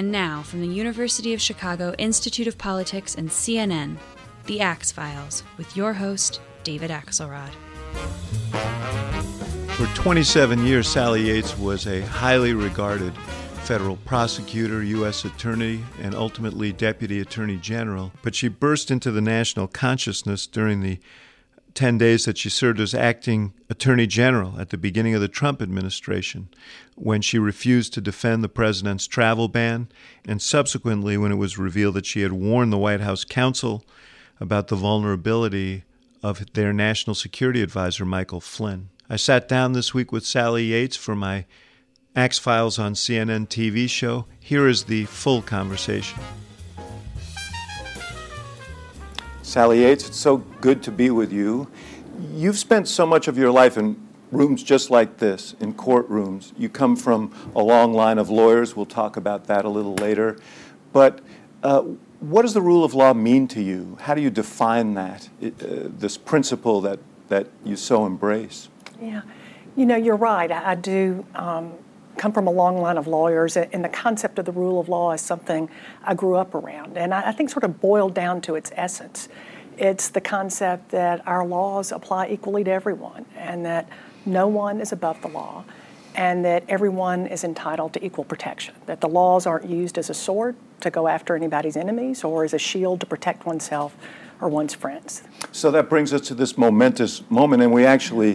And now, from the University of Chicago Institute of Politics and CNN, The Axe Files, with your host, David Axelrod. For 27 years, Sally Yates was a highly regarded federal prosecutor, U.S. attorney, and ultimately deputy attorney general. But she burst into the national consciousness during the 10 days that she served as acting attorney general at the beginning of the Trump administration, when she refused to defend the president's travel ban, and subsequently when it was revealed that she had warned the White House counsel about the vulnerability of their national security advisor, Michael Flynn. I sat down this week with Sally Yates for my Axe Files on CNN TV show. Here is the full conversation. Sally Yates, it's so good to be with you. You've spent so much of your life in rooms just like this, in courtrooms. You come from a long line of lawyers. We'll talk about that a little later. But what does the rule of law mean to you? How do you define that, this principle that you so embrace? Yeah, you know, you're right. I do come from a long line of lawyers, and the concept of the rule of law is something I grew up around, and I think sort of boiled down to its essence. It's the concept that our laws apply equally to everyone, and that no one is above the law, and that everyone is entitled to equal protection, that the laws aren't used as a sword to go after anybody's enemies or as a shield to protect oneself or one's friends. So that brings us to this momentous moment, and we actually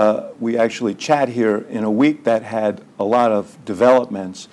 chat here in a week that had a lot of developments.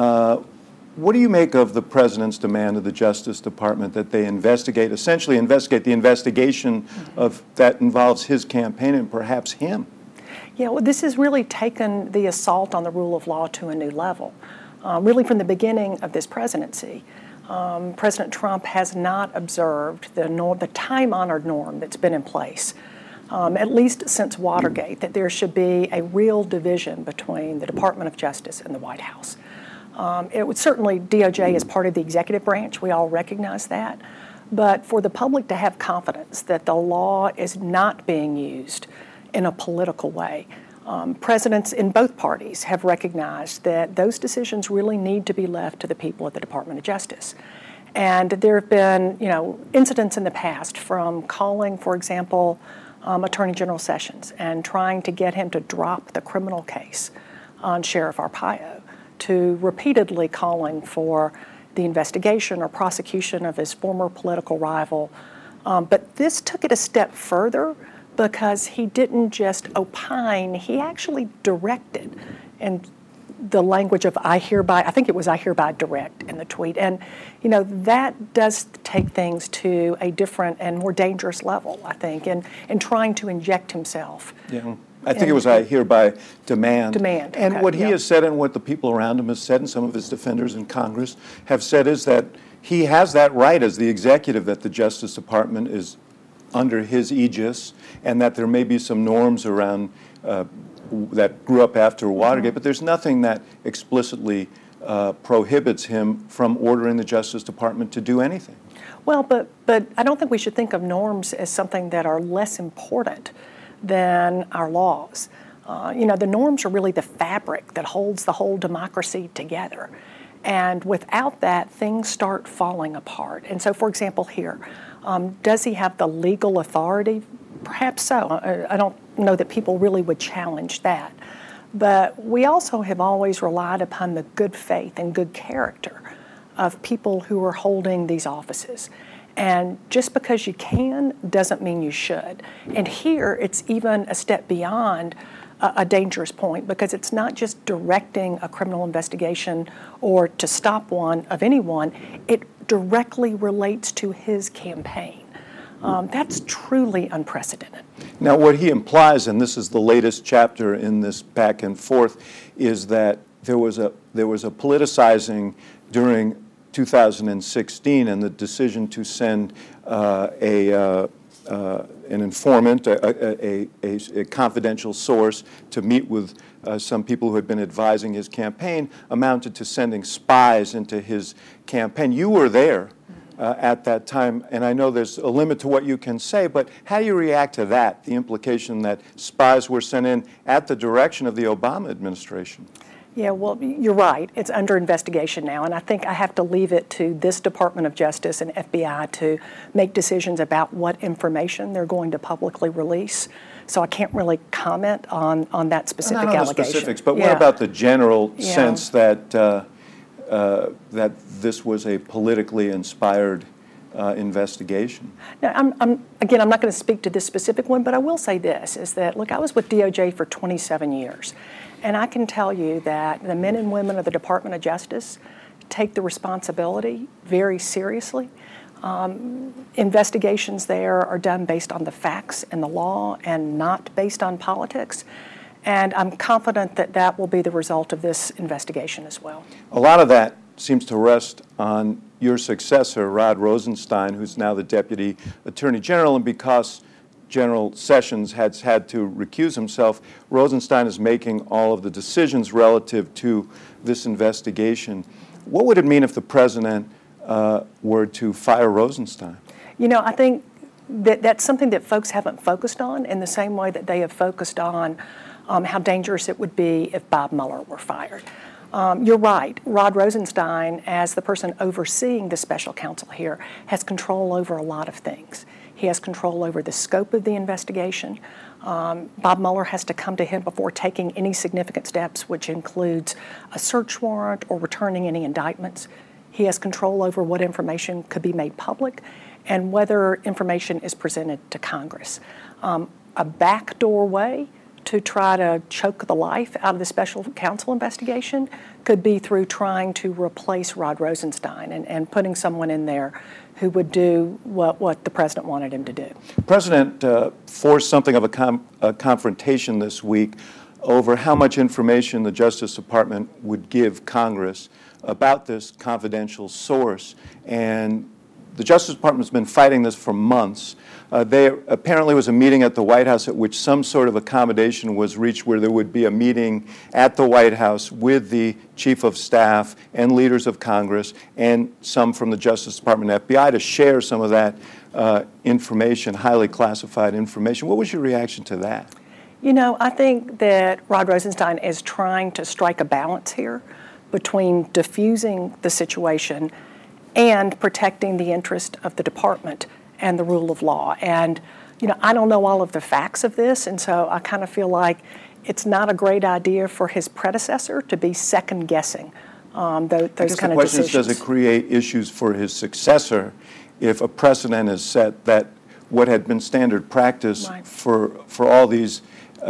What do you make of the president's demand of the Justice Department that they essentially investigate the investigation of that involves his campaign and perhaps him? Yeah, well, this has really taken the assault on the rule of law to a new level. Really from the beginning of this presidency, President Trump has not observed the time-honored norm that's been in place, at least since Watergate, that there should be a real division between the Department of Justice and the White House. It would certainly, DOJ is part of the executive branch, we all recognize that, but for the public to have confidence that the law is not being used in a political way, presidents in both parties have recognized that those decisions really need to be left to the people at the Department of Justice. And there have been, incidents in the past from calling, for example, Attorney General Sessions and trying to get him to drop the criminal case on Sheriff Arpaio, to repeatedly calling for the investigation or prosecution of his former political rival. But this took it a step further, because he didn't just opine, he actually directed in the language of I think it was I hereby direct in the tweet. And, that does take things to a different and more dangerous level, I think, in trying to inject himself. Yeah. I think it was I hereby demand. Demand. And okay, what he has said and what the people around him have said and some of his defenders in Congress have said is that he has that right as the executive, that the Justice Department is under his aegis, and that there may be some norms around that grew up after Watergate, but there's nothing that explicitly prohibits him from ordering the Justice Department to do anything. Well, but I don't think we should think of norms as something that are less important than our laws. The norms are really the fabric that holds the whole democracy together. And without that, things start falling apart. And so, for example, here, does he have the legal authority? Perhaps so. I don't know that people really would challenge that. But we also have always relied upon the good faith and good character of people who are holding these offices. And just because you can doesn't mean you should. And here, it's even a step beyond a dangerous point, because it's not just directing a criminal investigation or to stop one of anyone, it directly relates to his campaign. That's truly unprecedented. Now, what he implies, and this is the latest chapter in this back and forth, is that there was a politicizing during 2016 and the decision to send an informant, a confidential source, to meet with some people who had been advising his campaign, amounted to sending spies into his campaign. You were there at that time, and I know there's a limit to what you can say, but how do you react to that, the implication that spies were sent in at the direction of the Obama administration? Yeah, well, you're right. It's under investigation now, and I think I have to leave it to this Department of Justice and FBI to make decisions about what information they're going to publicly release. So I can't really comment on that specific allegation. Not on the specifics, but what about the general sense that that this was a politically inspired investigation? Now, I'm not going to speak to this specific one, but I will say this, is that, look, I was with DOJ for 27 years, and I can tell you that the men and women of the Department of Justice take the responsibility very seriously. Investigations there are done based on the facts and the law and not based on politics. And I'm confident that that will be the result of this investigation as well. A lot of that seems to rest on your successor, Rod Rosenstein, who's now the Deputy Attorney General, and because General Sessions has had to recuse himself, Rosenstein is making all of the decisions relative to this investigation. What would it mean if the President were to fire Rosenstein? You know, I think that that's something that folks haven't focused on in the same way that they have focused on how dangerous it would be if Bob Mueller were fired. You're right. Rod Rosenstein, as the person overseeing the special counsel here, has control over a lot of things. He has control over the scope of the investigation. Bob Mueller has to come to him before taking any significant steps, which includes a search warrant or returning any indictments. He has control over what information could be made public and whether information is presented to Congress. A backdoor way to try to choke the life out of the special counsel investigation could be through trying to replace Rod Rosenstein and putting someone in there who would do what the president wanted him to do. The president forced something of a confrontation this week over how much information the Justice Department would give Congress about this confidential source. And the Justice Department has been fighting this for months. There apparently was a meeting at the White House at which some sort of accommodation was reached where there would be a meeting at the White House with the Chief of Staff and leaders of Congress and some from the Justice Department and FBI to share some of that information, highly classified information. What was your reaction to that? You know, I think that Rod Rosenstein is trying to strike a balance here between diffusing the situation and protecting the interest of the department and the rule of law. And, you know, I don't know all of the facts of this, and so I kind of feel like it's not a great idea for his predecessor to be second-guessing those kind of decisions. The question is, does it create issues for his successor if a precedent is set that what had been standard practice for all these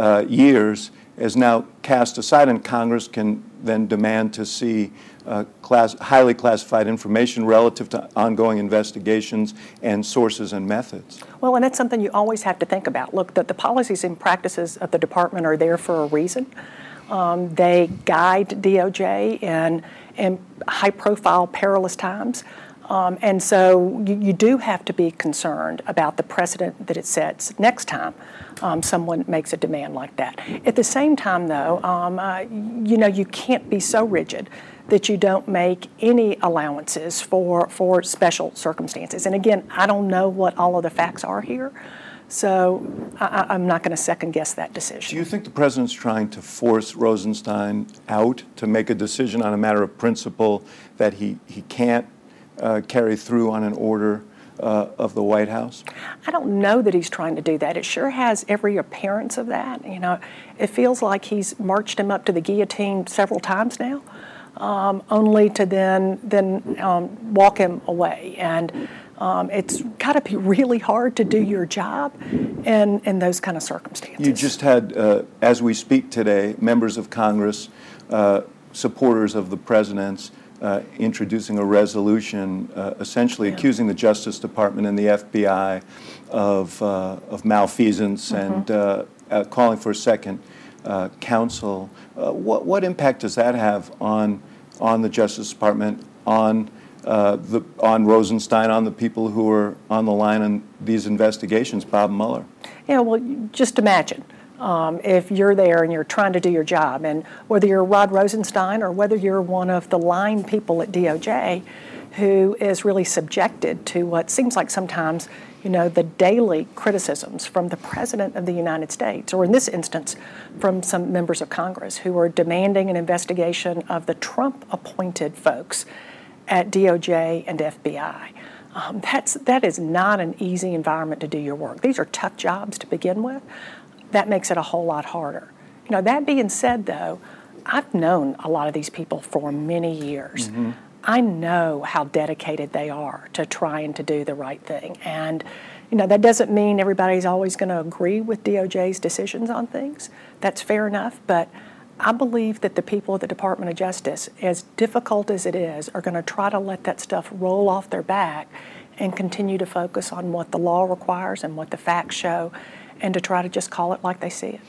years is now cast aside, and Congress can then demand to see highly classified information relative to ongoing investigations and sources and methods? Well, and that's something you always have to think about. Look, the policies and practices of the department are there for a reason. They guide DOJ in high-profile, perilous times. And so you do have to be concerned about the precedent that it sets next time someone makes a demand like that. At the same time, though, you know, you can't be so rigid that you don't make any allowances for special circumstances. And again, I don't know what all of the facts are here, so I'm not going to second-guess that decision. Do you think the president's trying to force Rosenstein out to make a decision on a matter of principle that he can't carry through on an order of the White House? I don't know that he's trying to do that. It sure has every appearance of that. You know, it feels like he's marched him up to the guillotine several times now, only to then walk him away. And it's got to be really hard to do your job in those kind of circumstances. You just had, as we speak today, members of Congress, supporters of the president's, introducing a resolution essentially accusing the Justice Department and the FBI of malfeasance and calling for a second counsel. What impact does that have on the Justice Department, on Rosenstein, on the people who are on the line in these investigations, Bob Mueller? Yeah, well, just imagine. If you're there and you're trying to do your job, and whether you're Rod Rosenstein or whether you're one of the line people at DOJ who is really subjected to what seems like sometimes, the daily criticisms from the President of the United States, or in this instance, from some members of Congress who are demanding an investigation of the Trump-appointed folks at DOJ and FBI. That is not an easy environment to do your work. These are tough jobs to begin with. That makes it a whole lot harder. That being said, though, I've known a lot of these people for many years. Mm-hmm. I know how dedicated they are to trying to do the right thing. And, that doesn't mean everybody's always going to agree with DOJ's decisions on things. That's fair enough. But I believe that the people at the Department of Justice, as difficult as it is, are going to try to let that stuff roll off their back and continue to focus on what the law requires and what the facts show, and to try to just call it like they see it.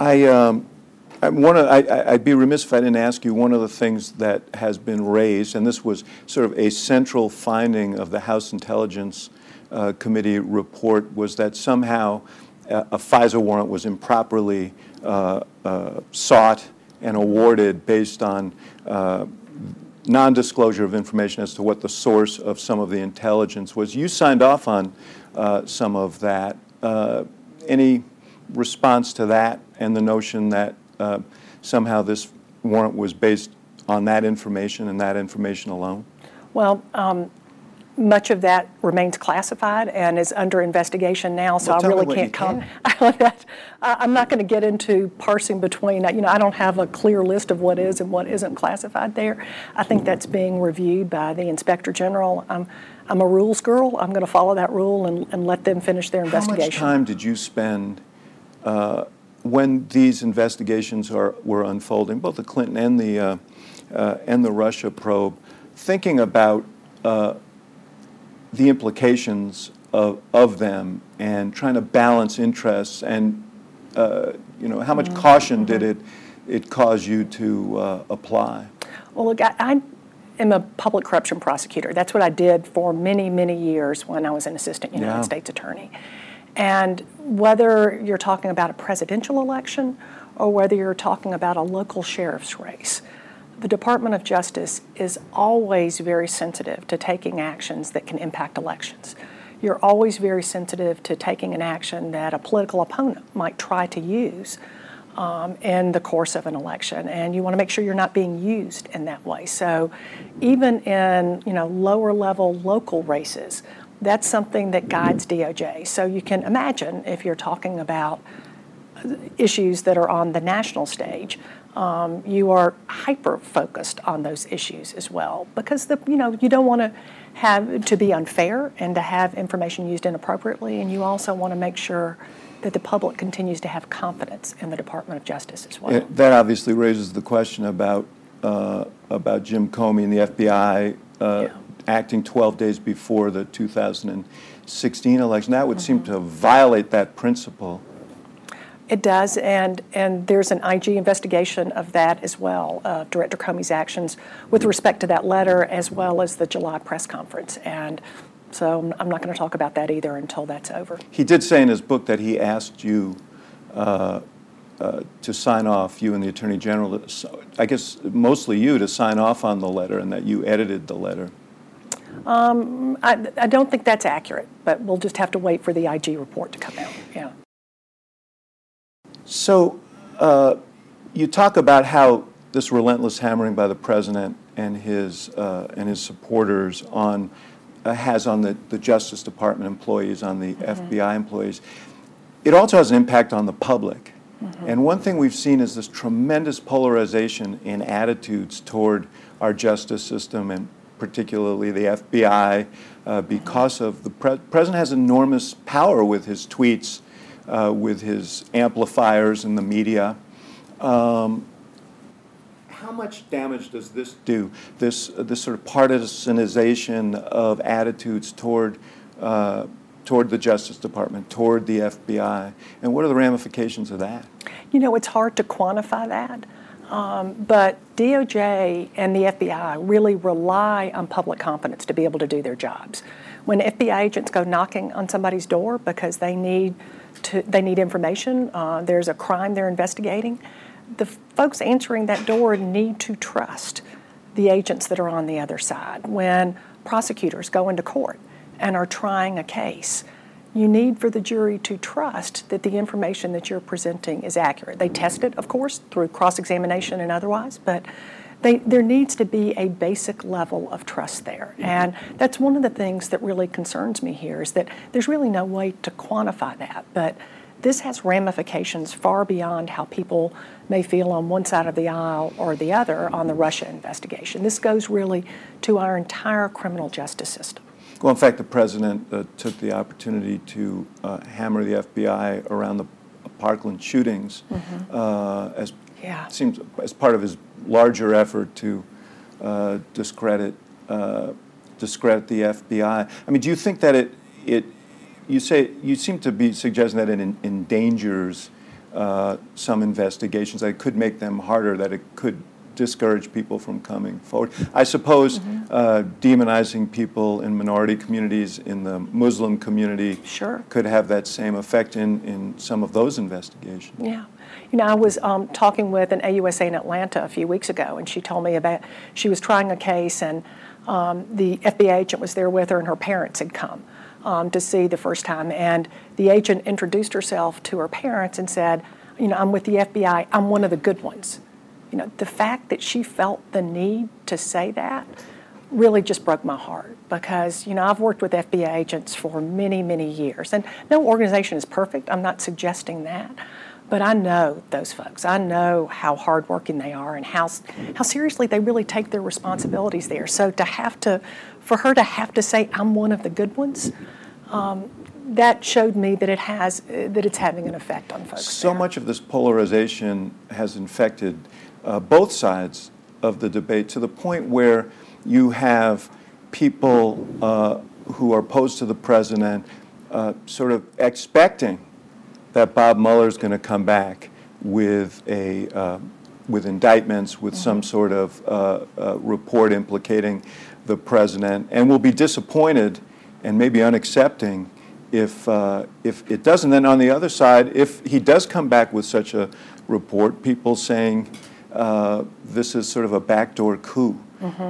I'd be remiss if I didn't ask you, one of the things that has been raised, and this was sort of a central finding of the House Intelligence Committee report, was that somehow a FISA warrant was improperly sought and awarded based on non-disclosure of information as to what the source of some of the intelligence was. You signed off on some of that. Any response to that and the notion that somehow this warrant was based on that information and that information alone? Well, much of that remains classified and is under investigation now, so I really can't comment on that. I'm not going to get into parsing between, I don't have a clear list of what is and what isn't classified there. I think that's being reviewed by the Inspector General. I'm a rules girl. I'm going to follow that rule and let them finish their investigation. How much time did you spend when these investigations were unfolding, both the Clinton and the Russia probe, thinking about the implications of them and trying to balance interests, and how much caution did it cause you to apply? Well, look, I am a public corruption prosecutor. That's what I did for many, many years when I was an assistant United States attorney. And whether you're talking about a presidential election or whether you're talking about a local sheriff's race, the Department of Justice is always very sensitive to taking actions that can impact elections. You're always very sensitive to taking an action that a political opponent might try to use in the course of an election, and you want to make sure you're not being used in that way. So even in lower level local races, that's something that guides DOJ. So you can imagine if you're talking about issues that are on the national stage, you are hyper-focused on those issues as well, because you don't want to be unfair and to have information used inappropriately, and you also want to make sure that the public continues to have confidence in the Department of Justice as well. That obviously raises the question about Jim Comey and the FBI acting 12 days before the 2016 election. That would seem to violate that principle. It does, and there's an IG investigation of that as well, Director Comey's actions with respect to that letter, as well as the July press conference. And so I'm not going to talk about that either until that's over. He did say in his book that he asked you to sign off, you and the Attorney General, I guess mostly you, to sign off on the letter, and that you edited the letter. I don't think that's accurate, but we'll just have to wait for the IG report to come out. Yeah. So you talk about how this relentless hammering by the president and his supporters has on the Justice Department employees, on the FBI employees. It also has an impact on the public. And one thing we've seen is this tremendous polarization in attitudes toward our justice system, and particularly the FBI, because of the president has enormous power with his tweets, with his amplifiers in the media. How much damage does this do, this sort of partisanization of attitudes toward the Justice Department, toward the FBI, and what are the ramifications of that? It's hard to quantify that, but DOJ and the FBI really rely on public confidence to be able to do their jobs. When FBI agents go knocking on somebody's door because they need information, there's a crime they're investigating, the folks answering that door need to trust the agents that are on the other side. When prosecutors go into court and are trying a case, you need for the jury to trust that the information that you're presenting is accurate. They test it, of course, through cross-examination and otherwise, but there needs to be a basic level of trust there. And that's one of the things that really concerns me here, is that there's really no way to quantify that. But this has ramifications far beyond how people may feel on one side of the aisle or the other on the Russia investigation. This goes really to our entire criminal justice system. Well, in fact, the president took the opportunity to hammer the FBI around the Parkland shootings as part of his larger effort to discredit the FBI. I mean, do you think that you seem to be suggesting that it endangers some investigations, that it could make them harder, that it could discourage people from coming forward? I suppose demonizing people in minority communities, in the Muslim community, could have that same effect in some of those investigations. Yeah. You know, I was talking with an AUSA in Atlanta a few weeks ago, and she told me about, she was trying a case, and the FBI agent was there with her, and her parents had come to see the first time. And the agent introduced herself to her parents and said, you know, I'm with the FBI, I'm one of the good ones. You know, the fact that she felt the need to say that really just broke my heart, because, you know, I've worked with FBI agents for many, many years, and no organization is perfect. I'm not suggesting that, but I know those folks. I know how hardworking they are and how seriously they really take their responsibilities there. So for her to have to say, I'm one of the good ones, that showed me that it's having an effect on folks. So much of this polarization has infected both sides of the debate, to the point where you have people who are opposed to the president sort of expecting that Bob Mueller is going to come back with indictments, with some sort of report implicating the president, and will be disappointed and maybe unaccepting if it doesn't. Then on the other side, if he does come back with such a report, people saying this is sort of a backdoor coup.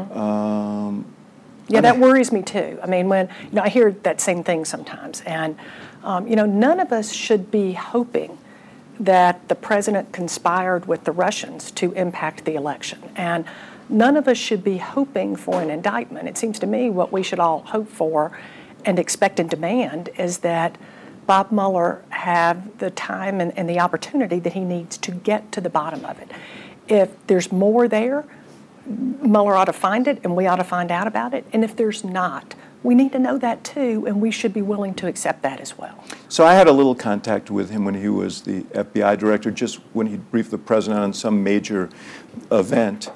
Yeah, that worries me too. I mean, when I hear that same thing sometimes, and none of us should be hoping that the president conspired with the Russians to impact the election, and none of us should be hoping for an indictment. It seems to me what we should all hope for and expect and demand is that Bob Mueller have the time and the opportunity that he needs to get to the bottom of it. If there's more there, Mueller ought to find it, and we ought to find out about it. And if there's not, we need to know that too, and we should be willing to accept that as well. So I had a little contact with him when he was the FBI director, just when he briefed the president on some major event.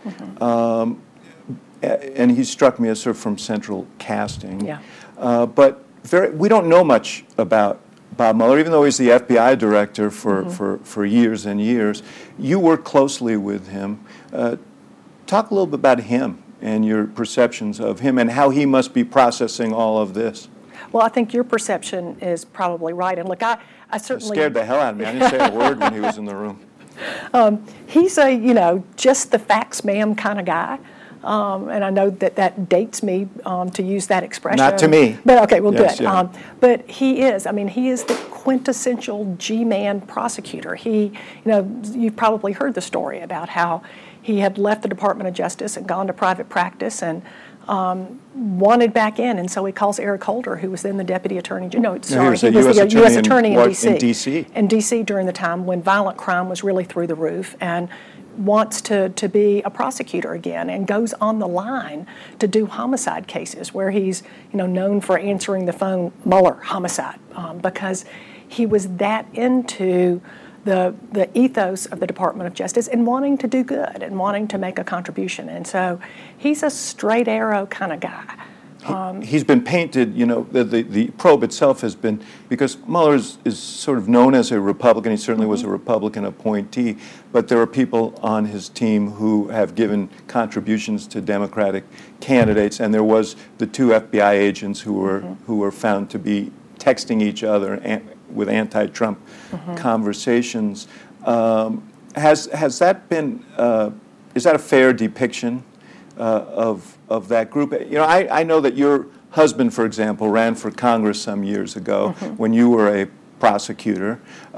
And he struck me as sort of from central casting. Yeah. But we don't know much about Bob Mueller, even though he's the FBI director for years and years. You work closely with him. Talk a little bit about him and your perceptions of him and how he must be processing all of this. Well, I think your perception is probably right. And look, I certainly... It scared the hell out of me. I didn't say a word when he was in the room. He's a, just the facts ma'am kind of guy. And I know that dates me to use that expression. Not to me. But okay, well, yes, good. Yeah. But he is the quintessential G-man prosecutor. You've probably heard the story about how he had left the Department of Justice and gone to private practice and wanted back in, and so he calls Eric Holder, who was then the deputy attorney. He was the U.S. attorney in D.C. In D.C. during the time when violent crime was really through the roof, and wants to be a prosecutor again, and goes on the line to do homicide cases where he's known for answering the phone, Mueller, homicide, because he was that into the ethos of the Department of Justice and wanting to do good and wanting to make a contribution. And so he's a straight arrow kind of guy. He's been painted, the probe itself has been, because Mueller is sort of known as a Republican. He certainly was a Republican appointee, but there are people on his team who have given contributions to Democratic candidates, and there was the two FBI agents who were found to be texting each other with anti-Trump conversations. Has that been? Is that a fair depiction of that group? I know that you're husband, for example, ran for Congress some years ago when you were a prosecutor.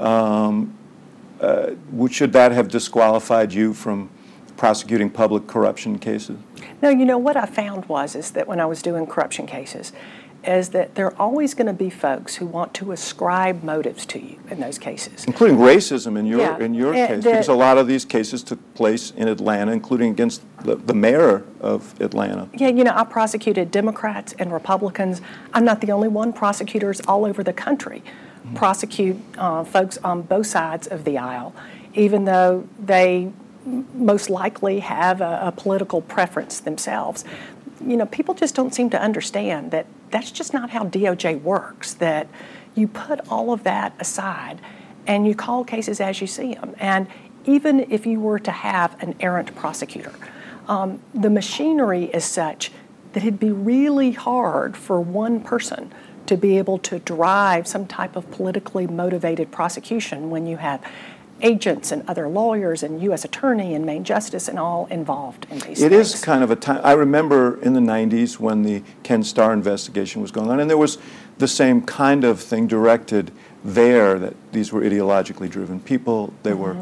Should that have disqualified you from prosecuting public corruption cases? No, what I found is that when I was doing corruption cases, is that there are always going to be folks who want to ascribe motives to you in those cases. Including racism in your case, because a lot of these cases took place in Atlanta, including against the mayor of Atlanta. Yeah, I prosecuted Democrats and Republicans. I'm not the only one. Prosecutors all over the country prosecute folks on both sides of the aisle, even though they most likely have a political preference themselves. People just don't seem to understand that that's just not how DOJ works, that you put all of that aside and you call cases as you see them. And even if you were to have an errant prosecutor, the machinery is such that it'd be really hard for one person to be able to drive some type of politically motivated prosecution when you have agents and other lawyers and U.S. attorney and Main Justice and all involved in these things. It is kind of a time. I remember in the 90s when the Ken Starr investigation was going on, and there was the same kind of thing directed there, that these were ideologically driven people, they were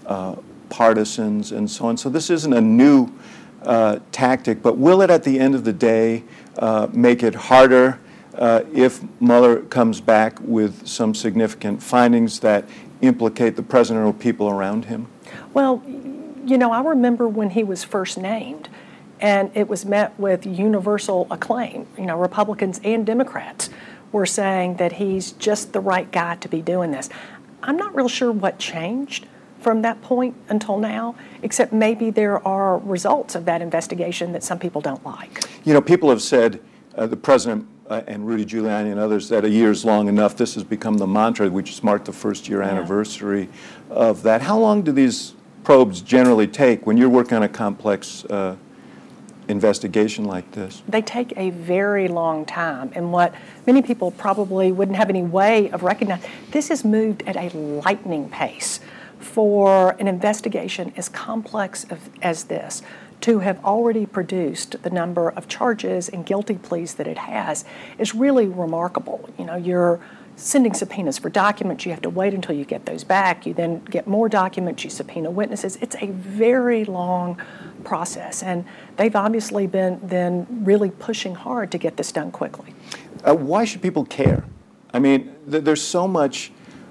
partisans and so on. So this isn't a new tactic, but will it at the end of the day make it harder if Mueller comes back with some significant findings that implicate the president or people around him? Well, I remember when he was first named, and it was met with universal acclaim. Republicans and Democrats were saying that he's just the right guy to be doing this. I'm not real sure what changed from that point until now, except maybe there are results of that investigation that some people don't like. People have said, the president and Rudy Giuliani and others, that a year's long enough. This has become the mantra. We just marked the first-year anniversary of that. How long do these probes generally take when you're working on a complex investigation like this? They take a very long time, and what many people probably wouldn't have any way of recognizing, this has moved at a lightning pace for an investigation as complex as this to have already produced the number of charges and guilty pleas that it has is really remarkable. You're sending subpoenas for documents. You have to wait until you get those back. You then get more documents. You subpoena witnesses. It's a very long process, and they've obviously been really pushing hard to get this done quickly. Why should people care? I mean, there's so much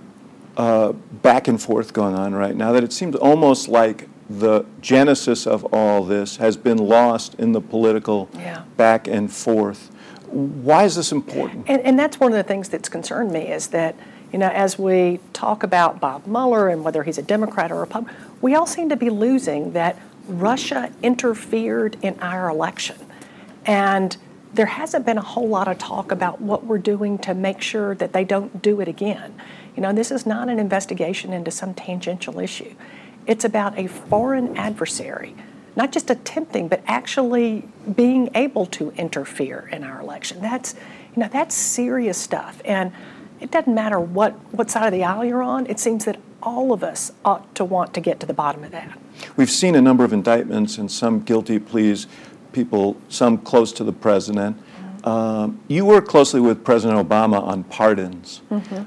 back and forth going on right now that it seems almost like the genesis of all this has been lost in the political back and forth. Why is this important? And that's one of the things that's concerned me is that, as we talk about Bob Mueller and whether he's a Democrat or a Republican, we all seem to be losing that Russia interfered in our election. And there hasn't been a whole lot of talk about what we're doing to make sure that they don't do it again. This is not an investigation into some tangential issue. It's about a foreign adversary, not just attempting, but actually being able to interfere in our election. That's serious stuff. And it doesn't matter what side of the aisle you're on. It seems that all of us ought to want to get to the bottom of that. We've seen a number of indictments and some guilty pleas, some close to the president. You work closely with President Obama on pardons.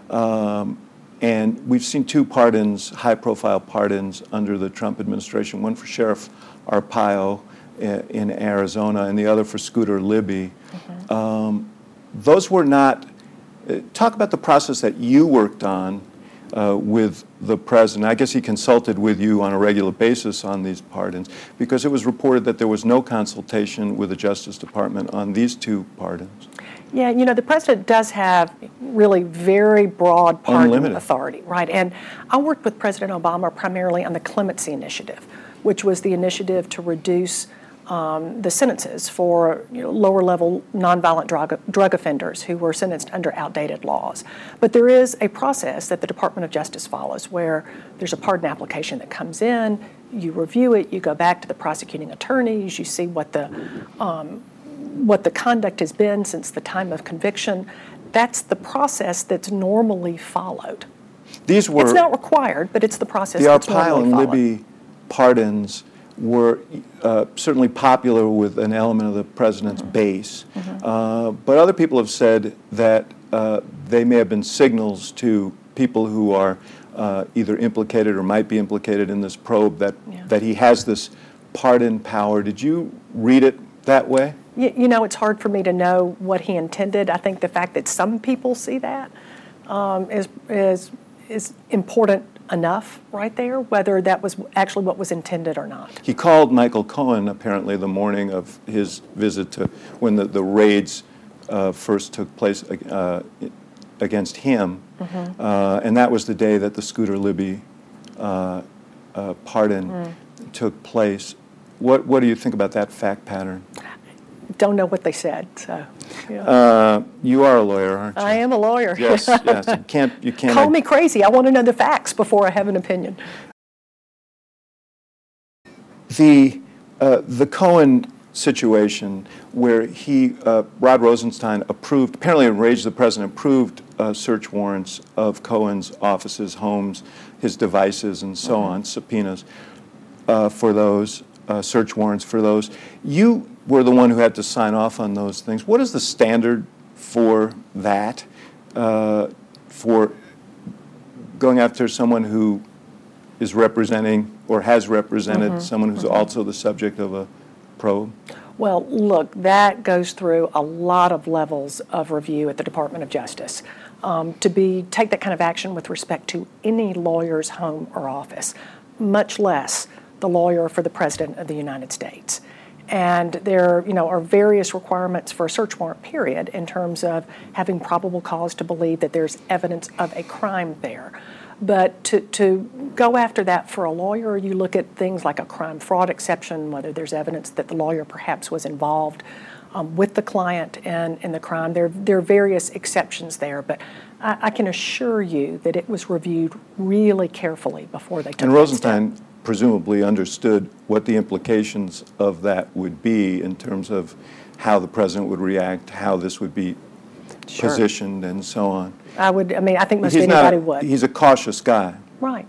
And we've seen two pardons, high-profile pardons under the Trump administration, one for Sheriff Arpaio in Arizona and the other for Scooter Libby. Those were not, talk about the process that you worked on with the president. I guess he consulted with you on a regular basis on these pardons, because it was reported that there was no consultation with the Justice Department on these two pardons. Yeah, the president does have really very broad pardon authority, right? And I worked with President Obama primarily on the Clemency Initiative, which was the initiative to reduce the sentences for lower-level nonviolent drug offenders who were sentenced under outdated laws. But there is a process that the Department of Justice follows where there's a pardon application that comes in, you review it, you go back to the prosecuting attorneys, you see what the conduct has been since the time of conviction. That's the process that's normally followed. It's not required, but it's the process that's normally followed. The Arpaio and Libby pardons were certainly popular with an element of the president's base. But other people have said that they may have been signals to people who are either implicated or might be implicated in this probe that he has this pardon power. Did you read it that way? You know, it's hard for me to know what he intended. I think the fact that some people see that is important enough right there, whether that was actually what was intended or not. He called Michael Cohen apparently the morning of his visit to when the raids first took place against him, and that was the day that the Scooter Libby pardon took place. What do you think about that fact pattern? Don't know what they said, so. Yeah. You are a lawyer, aren't you? I am a lawyer. Yes, yes. You can't. Call me crazy. I want to know the facts before I have an opinion. The Cohen situation, where Rod Rosenstein approved, apparently enraged the president, approved search warrants of Cohen's offices, homes, his devices, and so on, subpoenas for those, search warrants for those. You were the one who had to sign off on those things. What is the standard for that, for going after someone who is representing or has represented someone who's also the subject of a probe? Well, look, that goes through a lot of levels of review at the Department of Justice. Take that kind of action with respect to any lawyer's home or office, much less the lawyer for the President of the United States. And there, are various requirements for a search warrant, period, in terms of having probable cause to believe that there's evidence of a crime there. But to go after that for a lawyer, you look at things like a crime fraud exception, whether there's evidence that the lawyer perhaps was involved with the client in the crime. There are various exceptions there, but I can assure you that it was reviewed really carefully before they took And that Rosenstein step. presumably understood what the implications of that would be in terms of how the president would react, how this would be positioned, and so on. I think most anybody would. He's a cautious guy. Right.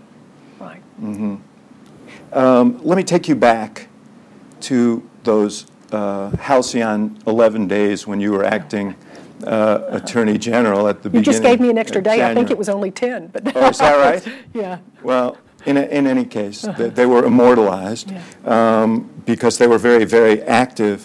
Let me take you back to those halcyon 11 days when you were acting Attorney General at the beginning. You just gave me an extra day. January. I think it was only 10. But oh, is that right? Yeah. Well, in any case, they were immortalized because they were very, very active.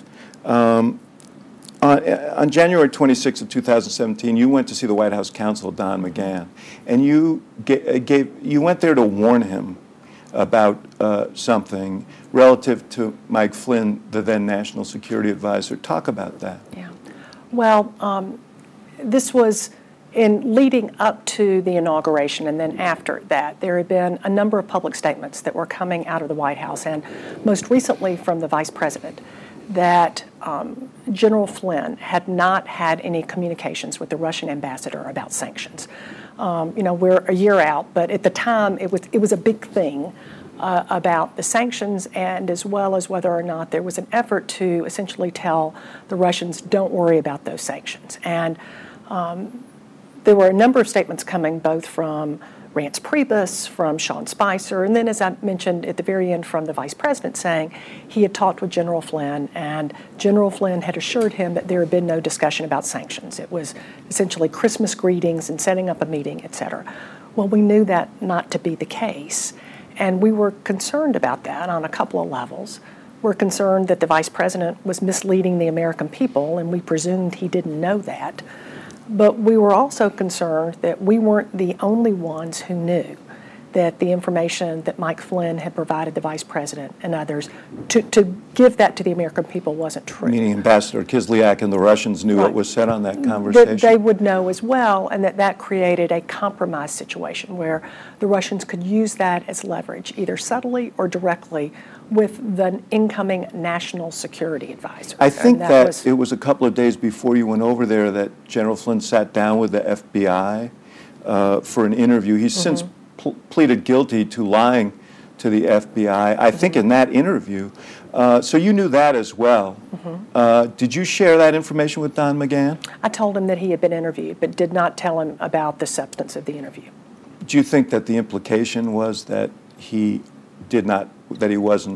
On January 26th of 2017, you went to see the White House counsel, Don McGahn, and you went there to warn him about something relative to Mike Flynn, the then National Security Advisor. Talk about that. Yeah. Well, this was in leading up to the inauguration, and then after that, there had been a number of public statements that were coming out of the White House, and most recently from the Vice President, that General Flynn had not had any communications with the Russian ambassador about sanctions. We're a year out, but at the time it was a big thing about the sanctions, and as well as whether or not there was an effort to essentially tell the Russians, don't worry about those sanctions. And there were a number of statements coming both from Reince Priebus, from Sean Spicer, and then, as I mentioned at the very end, from the Vice President, saying he had talked with General Flynn, and General Flynn had assured him that there had been no discussion about sanctions. It was essentially Christmas greetings and setting up a meeting, et cetera. Well, we knew that not to be the case, and we were concerned about that on a couple of levels. We're concerned that the Vice President was misleading the American people, and we presumed he didn't know that. But we were also concerned that we weren't the only ones who knew that the information that Mike Flynn had provided the Vice President and others to give that to the American people wasn't true. Meaning Ambassador Kislyak and the Russians knew what was said on that conversation. They would know as well, and that created a compromise situation where the Russians could use that as leverage, either subtly or directly, with the incoming National Security Advisor. I think that it was a couple of days before you went over there that General Flynn sat down with the FBI for an interview. He's since pleaded guilty to lying to the FBI, I think in that interview. So you knew that as well. Did you share that information with Don McGahn? I told him that he had been interviewed, but did not tell him about the substance of the interview. Do you think that the implication was that he wasn't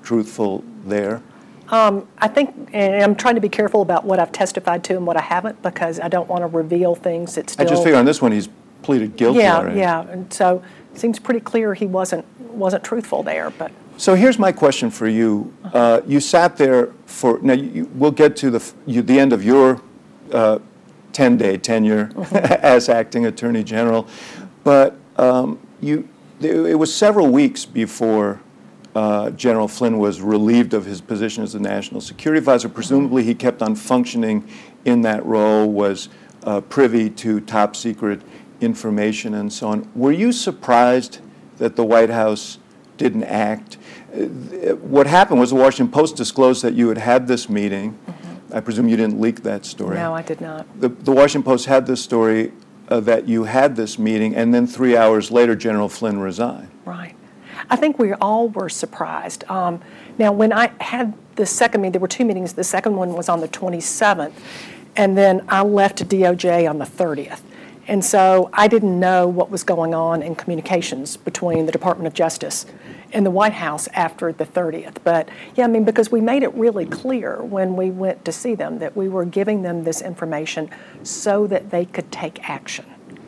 truthful there? I think, and I'm trying to be careful about what I've testified to and what I haven't, because I don't want to reveal things that still... I just figure on this one he's pleaded guilty already. Yeah, and so it seems pretty clear he wasn't truthful there, but... So here's my question for you. You sat there for, now we'll get to the end of your 10-day tenure as acting Attorney General, but it was several weeks before General Flynn was relieved of his position as the National Security Advisor. Presumably he kept on functioning in that role, was privy to top secret information and so on. Were you surprised that the White House didn't act? What happened was the Washington Post disclosed that you had had this meeting. I presume you didn't leak that story. No, I did not. The Washington Post had this story that you had this meeting, and then 3 hours later General Flynn resigned. Right. I think we all were surprised. Now, when I had the second meeting, there were two meetings. The second one was on the 27th, and then I left DOJ on the 30th. And so I didn't know what was going on in communications between the Department of Justice and the White House after the 30th. But, yeah, I mean, because we made it really clear when we went to see them that we were giving them this information so that they could take action.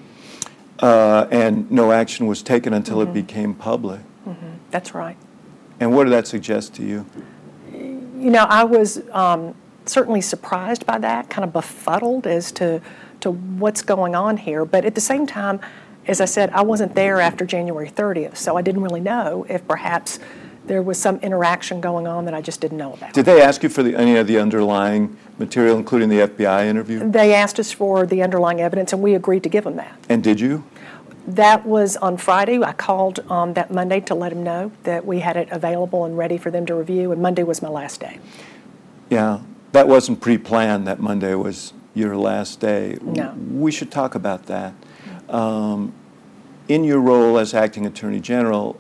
And no action was taken until it became public. That's right. And what did that suggest to you? You know, I was certainly surprised by that, kind of befuddled as to what's going on here. But at the same time, as I said, I wasn't there after January 30th, so I didn't really know if perhaps there was some interaction going on that I just didn't know about. Did they ask you for any of the underlying material, including the FBI interview? They asked us for the underlying evidence, and we agreed to give them that. And did you? That was on Friday. I called that Monday to let them know that we had it available and ready for them to review, and Monday was my last day. Yeah, that wasn't pre-planned, that Monday was your last day. No. We should talk about that. In your role as acting Attorney General,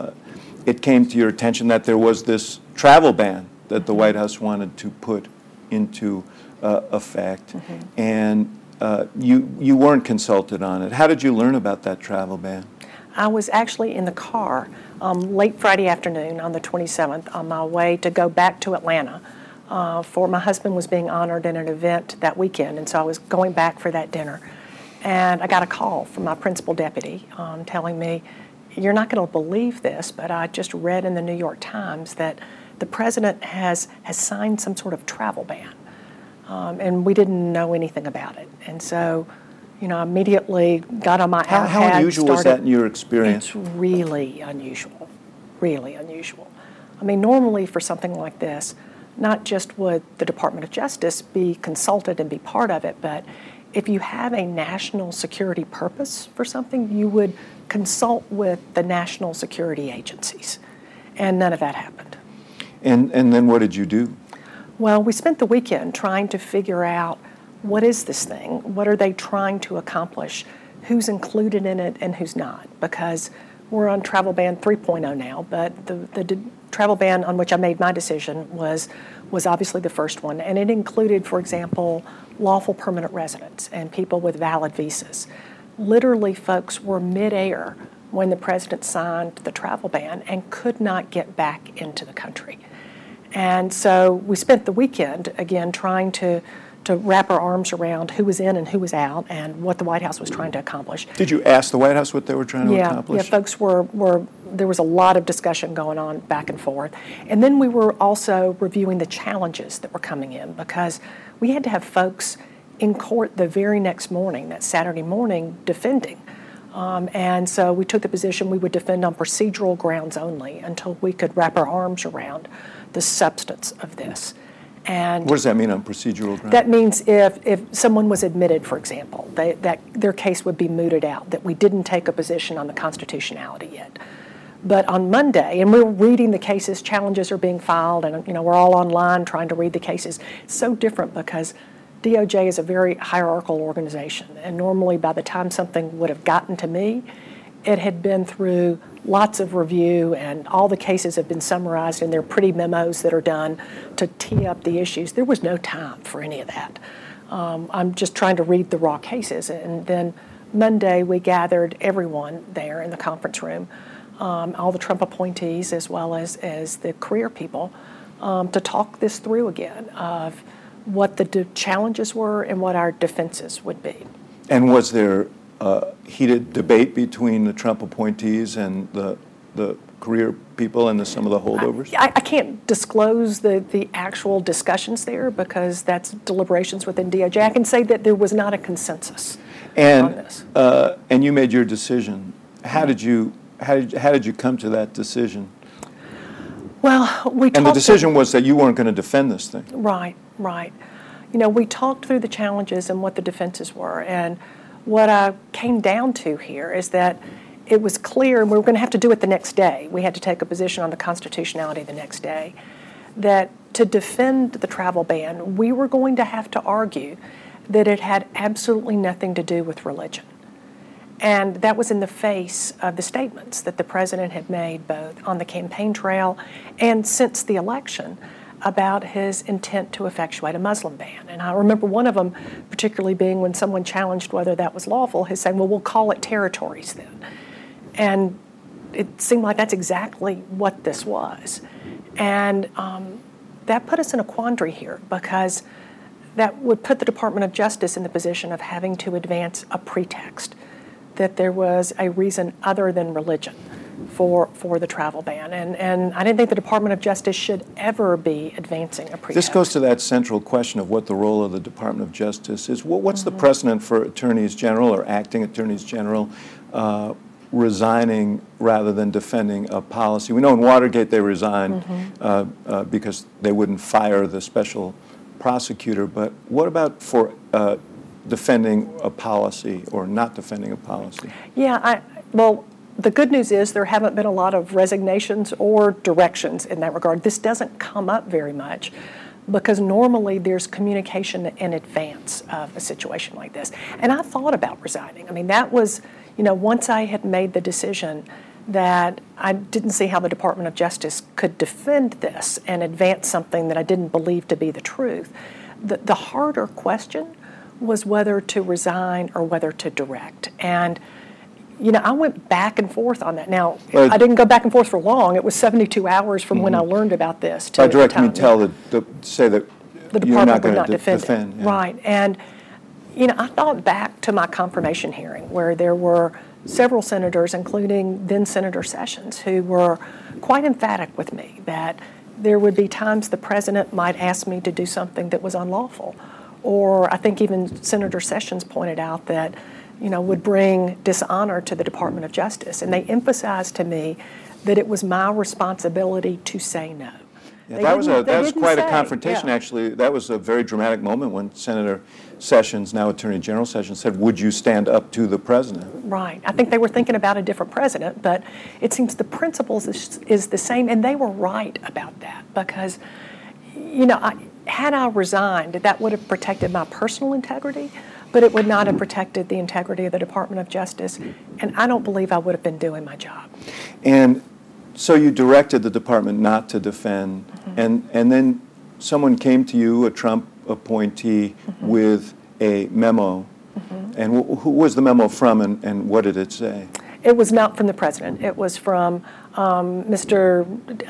it came to your attention that there was this travel ban that the White House wanted to put into effect, and you weren't consulted on it. How did you learn about that travel ban? I was actually in the car late Friday afternoon on the 27th on my way to go back to Atlanta for my husband was being honored in an event that weekend, and so I was going back for that dinner. And I got a call from my principal deputy telling me, "You're not going to believe this, but I just read in the New York Times that the president has signed some sort of travel ban." And we didn't know anything about it. And so, you know, I immediately got on my iPad. How unusual was that in your experience? It's really unusual, really unusual. I mean, normally for something like this, not just would the Department of Justice be consulted and be part of it, but if you have a national security purpose for something, you would consult with the national security agencies. And none of that happened. And then what did you do? Well, we spent the weekend trying to figure out what is this thing? What are they trying to accomplish? Who's included in it and who's not? Because we're on travel ban 3.0 now, but the travel ban on which I made my decision was obviously the first one, and it included, for example, lawful permanent residents and people with valid visas. Literally, folks were midair when the president signed the travel ban and could not get back into the country. And so we spent the weekend, again, trying to wrap our arms around who was in and who was out and what the White House was trying to accomplish. Did you ask the White House what they were trying to accomplish? Yeah, folks there was a lot of discussion going on back and forth. And then we were also reviewing the challenges that were coming in because we had to have folks in court the very next morning, that Saturday morning, defending. And so we took the position we would defend on procedural grounds only until we could wrap our arms around the substance of this. And what does that mean on procedural grounds? That means if someone was admitted, for example, that their case would be mooted out, that we didn't take a position on the constitutionality yet. But on Monday, and we're reading the cases, challenges are being filed, and we're all online trying to read the cases. It's so different because DOJ is a very hierarchical organization, and normally by the time something would have gotten to me, it had been through lots of review, and all the cases have been summarized, and there are pretty memos that are done to tee up the issues. There was no time for any of that. I'm just trying to read the raw cases. And then Monday, we gathered everyone there in the conference room all the Trump appointees as well as the career people, to talk this through again of what the challenges were and what our defenses would be. And was there heated debate between the Trump appointees and the career people and some of the holdovers? I can't disclose the actual discussions there because that's deliberations within DOJ. I can say that there was not a consensus on this. And you made your decision. How did you come to that decision? Well, and the decision was that you weren't going to defend this thing. Right. You know, we talked through the challenges and what the defenses were, and what I came down to here is that it was clear, and we were going to have to do it the next day. We had to take a position on the constitutionality the next day, that to defend the travel ban, we were going to have to argue that it had absolutely nothing to do with religion. And that was in the face of the statements that the president had made both on the campaign trail and since the election about his intent to effectuate a Muslim ban. And I remember one of them particularly being when someone challenged whether that was lawful, his saying, well, we'll call it territories then. And it seemed like that's exactly what this was. And that put us in a quandary here because that would put the Department of Justice in the position of having to advance a pretext that there was a reason other than religion for the travel ban. And I didn't think the Department of Justice should ever be advancing a pretext. This goes to that central question of what the role of the Department of Justice is. What's the precedent for attorneys general or acting attorneys general resigning rather than defending a policy? We know in Watergate they resigned because they wouldn't fire the special prosecutor, but what about for defending a policy or not defending a policy? Yeah, well, the good news is there haven't been a lot of resignations or directions in that regard. This doesn't come up very much because normally there's communication in advance of a situation like this. And I thought about resigning. I mean, that was, once I had made the decision that I didn't see how the Department of Justice could defend this and advance something that I didn't believe to be the truth, the harder question was whether to resign or whether to direct. And I went back and forth on that. Now, I didn't go back and forth for long. It was 72 hours from when I learned about this to by direct, you say that the department would not defend. Yeah. Right. And, I thought back to my confirmation hearing where there were several senators, including then Senator Sessions, who were quite emphatic with me that there would be times the president might ask me to do something that was unlawful. Or I think even Senator Sessions pointed out that would bring dishonor to the Department of Justice. And they emphasized to me that it was my responsibility to say no. Yeah, that was quite a confrontation, actually. That was a very dramatic moment when Senator Sessions, now Attorney General Sessions, said, would you stand up to the president? Right. I think they were thinking about a different president, but it seems the principles is the same, and they were right about that because, had I resigned, that would have protected my personal integrity, but it would not have protected the integrity of the Department of Justice, and I don't believe I would have been doing my job. And so you directed the department not to defend, and then someone came to you, a Trump appointee, with a memo. And who was the memo from, and what did it say? It was not from the president. It was from Mr.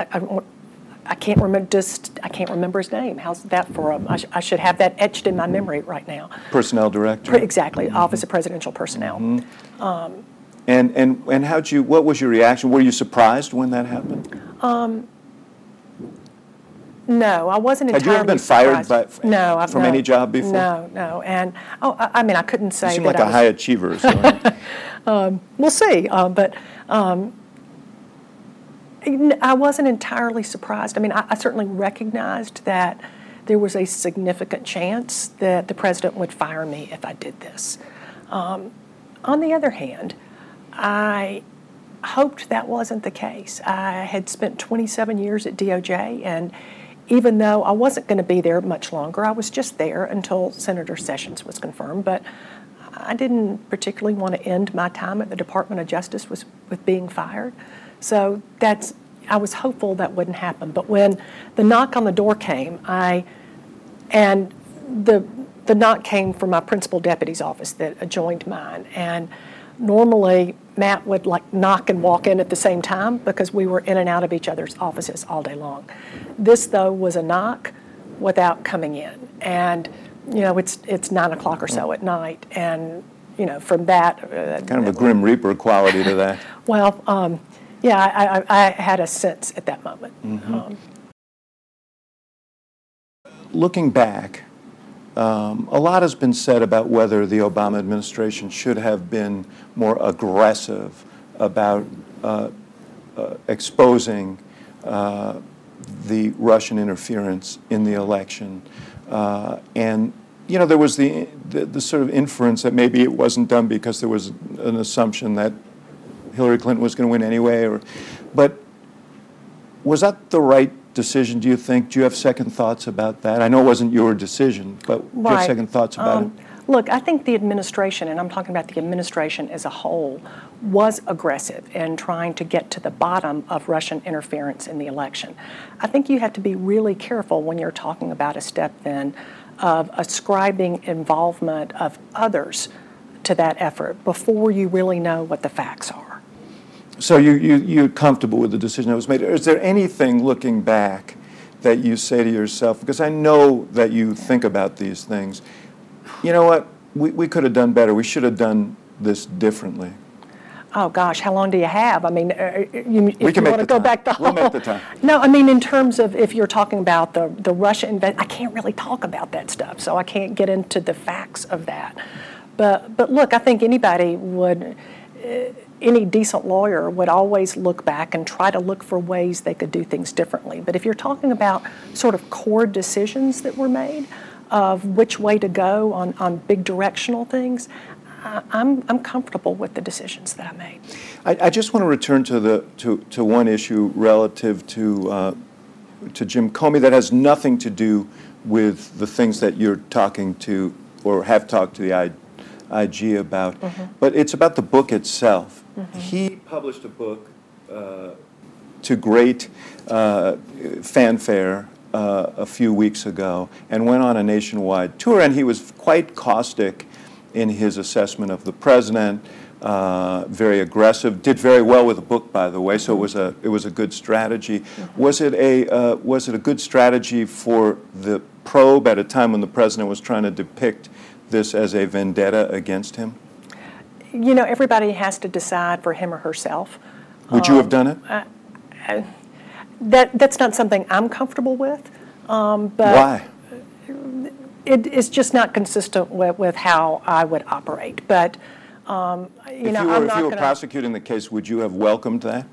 I can't remember his name. How's that for him? I should have that etched in my memory right now. Personnel director. Exactly, Office of Presidential Personnel. And what was your reaction? Were you surprised when that happened? No, I wasn't entirely surprised. Had you ever been fired from any job before? No. And I couldn't say that. You seem like a high achiever. So. We'll see. But I wasn't entirely surprised. I mean, I certainly recognized that there was a significant chance that the president would fire me if I did this. On the other hand, I hoped that wasn't the case. I had spent 27 years at DOJ, and even though I wasn't going to be there much longer, I was just there until Senator Sessions was confirmed, but I didn't particularly want to end my time at the Department of Justice with being fired. So I was hopeful that wouldn't happen. But when the knock on the door came, the knock came from my principal deputy's office that adjoined mine, and Normally, Matt would like knock and walk in at the same time because we were in and out of each other's offices all day long. This, though, was a knock without coming in. And, you know, it's 9 o'clock or so at night. And, you know, from that... kind of a Grim Reaper quality to that. Well, yeah, I had a sense at that moment. Looking back, a lot has been said about whether the Obama administration should have been more aggressive about exposing the Russian interference in the election. And, you know, there was the sort of inference that maybe it wasn't done because there was an assumption that Hillary Clinton was going to win anyway. But was that the right decision, do you think? Do you have second thoughts about that? I know it wasn't your decision, but do you have second thoughts about it? Look, I think the administration, and I'm talking about the administration as a whole, was aggressive in trying to get to the bottom of Russian interference in the election. I think you have to be really careful when you're talking about a step then of ascribing involvement of others to that effort before you really know what the facts are. So you're comfortable with the decision that was made. Is there anything looking back that you say to yourself, because I know that you think about these things, you know what, we could have done better, we should have done this differently? Oh gosh, how long do you have? I mean, if you want to go back the whole... We'll make the time. No, I mean in terms of if you're talking about the Russia I can't really talk about that stuff, so I can't get into the facts of that. But look, I think anybody would... any decent lawyer would always look back and try to look for ways they could do things differently. But if you're talking about sort of core decisions that were made of which way to go on big directional things, I'm comfortable with the decisions that I made. I just want to return to one issue relative to Jim Comey that has nothing to do with the things that you're talking to or have talked to the IG about, but it's about the book itself. He published a book to great fanfare a few weeks ago and went on a nationwide tour, and he was quite caustic in his assessment of the president, very aggressive, did very well with the book, by the way, so it was a good strategy. Was it a good strategy for the probe at a time when the president was trying to depict this as a vendetta against him? You know, everybody has to decide for him or herself. Would you have done it? That's not something I'm comfortable with. But why? It's just not consistent with how I would operate. But if you were prosecuting the case, would you have welcomed that?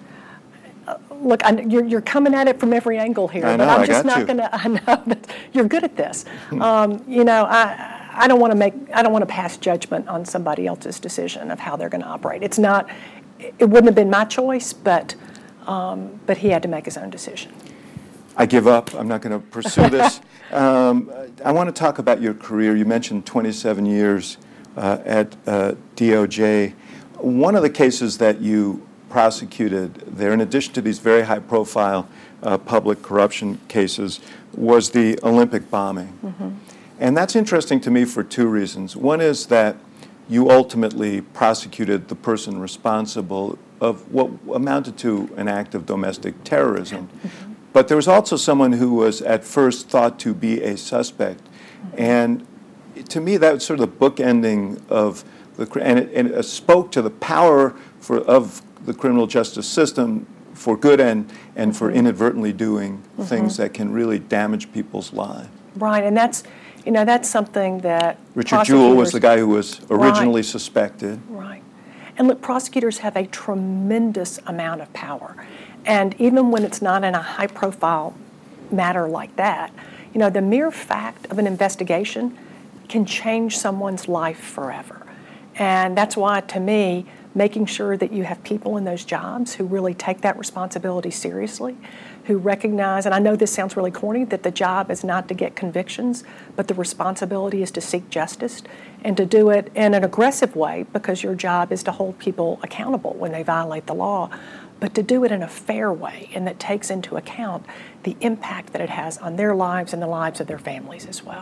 Look, you're coming at it from every angle here, I know, but I'm just not going to. I know that you're good at this. You know, I don't want to pass judgment on somebody else's decision of how they're going to operate. It's not. It wouldn't have been my choice, but he had to make his own decision. I give up. I'm not going to pursue this. I want to talk about your career. You mentioned 27 years at DOJ. One of the cases that you prosecuted there, in addition to these very high-profile public corruption cases, was the Olympic bombing. And that's interesting to me for two reasons. One is that you ultimately prosecuted the person responsible of what amounted to an act of domestic terrorism. But there was also someone who was at first thought to be a suspect. And to me, that was sort of the bookending of and it spoke to the power of the criminal justice system for good and for inadvertently doing things that can really damage people's lives. Right, and that's something that Richard Jewell was the guy who was originally suspected. Right. And look, prosecutors have a tremendous amount of power. And even when it's not in a high-profile matter like that, you know, the mere fact of an investigation can change someone's life forever. And that's why, to me, making sure that you have people in those jobs who really take that responsibility seriously, who recognize, and I know this sounds really corny, that the job is not to get convictions, but the responsibility is to seek justice and to do it in an aggressive way, because your job is to hold people accountable when they violate the law, but to do it in a fair way and that takes into account the impact that it has on their lives and the lives of their families as well.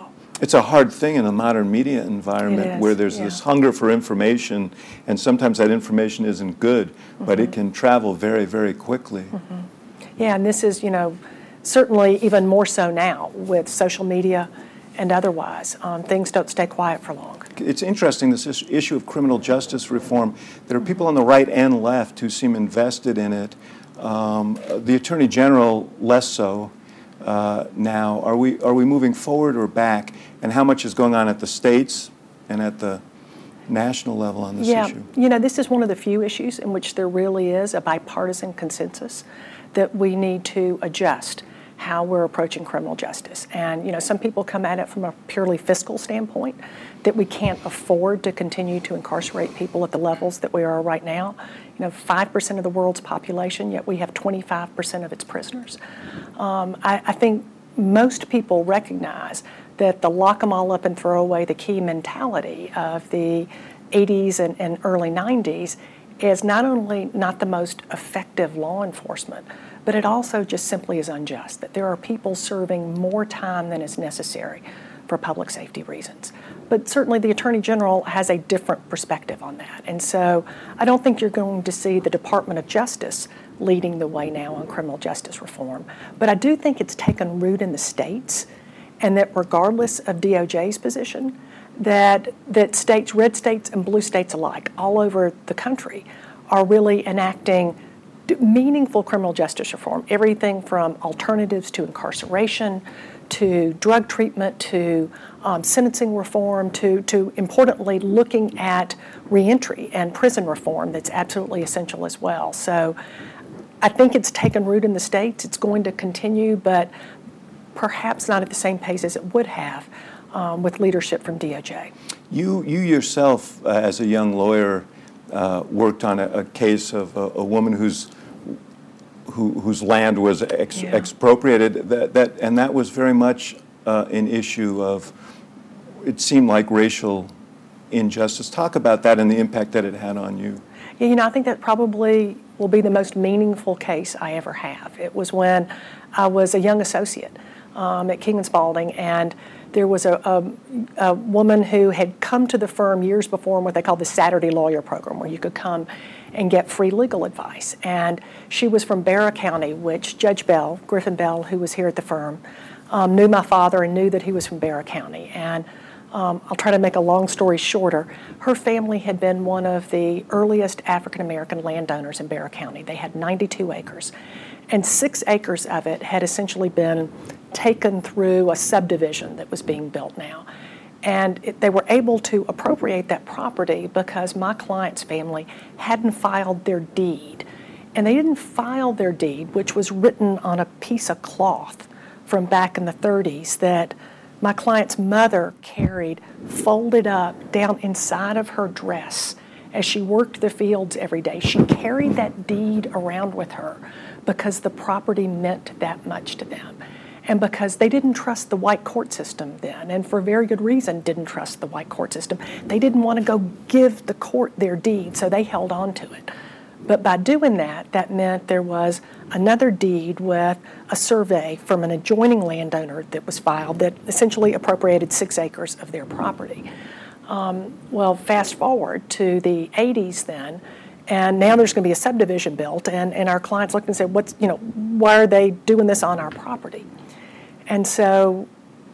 It's a hard thing in a modern media environment where there's this hunger for information, and sometimes that information isn't good, but it can travel very, very quickly. Yeah, and this is, certainly even more so now with social media and otherwise. Things don't stay quiet for long. It's interesting, this issue of criminal justice reform. There are people on the right and left who seem invested in it. The Attorney General less so. Now, are we moving forward or back? And how much is going on at the states and at the national level on this issue? This is one of the few issues in which there really is a bipartisan consensus that we need to adjust how we're approaching criminal justice. And, some people come at it from a purely fiscal standpoint, that we can't afford to continue to incarcerate people at the levels that we are right now. 5% of the world's population, yet we have 25% of its prisoners. I think most people recognize that the lock 'em all up and throw away the key mentality of the 80s and early 90s is not only not the most effective law enforcement, but it also just simply is unjust, that there are people serving more time than is necessary for public safety reasons. But certainly the Attorney General has a different perspective on that. And so I don't think you're going to see the Department of Justice leading the way now on criminal justice reform. But I do think it's taken root in the states, and that regardless of DOJ's position, that states, red states and blue states alike, all over the country, are really enacting meaningful criminal justice reform, everything from alternatives to incarceration, to drug treatment, to sentencing reform, to importantly looking at reentry and prison reform that's absolutely essential as well. So I think it's taken root in the states. It's going to continue, but perhaps not at the same pace as it would have with leadership from DOJ. You yourself, as a young lawyer, worked on a case of a woman whose land was expropriated. And that was very much an issue of, it seemed like, racial injustice. Talk about that and the impact that it had on you. Yeah, I think that probably will be the most meaningful case I ever have. It was when I was a young associate at King & Spalding, and there was a woman who had come to the firm years before in what they called the Saturday Lawyer Program, where you could come and get free legal advice. And she was from Barrow County, which Judge Bell, Griffin Bell, who was here at the firm, knew my father and knew that he was from Barrow County. And I'll try to make a long story shorter. Her family had been one of the earliest African-American landowners in Barrow County. They had 92 acres, and 6 acres of it had essentially been taken through a subdivision that was being built now. And they were able to appropriate that property because my client's family hadn't filed their deed. And they didn't file their deed, which was written on a piece of cloth from back in the 30s that my client's mother carried folded up down inside of her dress as she worked the fields every day. She carried that deed around with her because the property meant that much to them. And because they didn't trust the white court system then, and for very good reason didn't trust the white court system. They didn't want to go give the court their deed, so they held on to it. But by doing that, that meant there was another deed with a survey from an adjoining landowner that was filed that essentially appropriated 6 acres of their property. Well, fast forward to the 80s then, and now there's going to be a subdivision built, and our clients looked and said, why are they doing this on our property? And so